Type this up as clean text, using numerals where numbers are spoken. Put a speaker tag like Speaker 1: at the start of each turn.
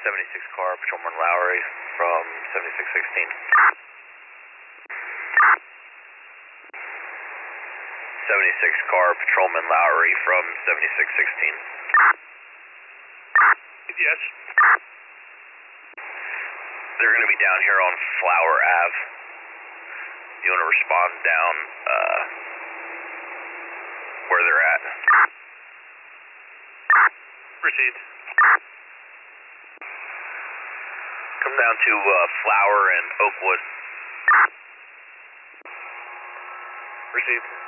Speaker 1: 76 car, Patrolman Lowry from 7616. 76 car, Patrolman Lowry from 7616.
Speaker 2: Yes.
Speaker 1: They're going to be down here on Flower Ave. You want to respond down where they're at?
Speaker 2: Received.
Speaker 1: Come down to Flower and Oakwood.
Speaker 2: Received.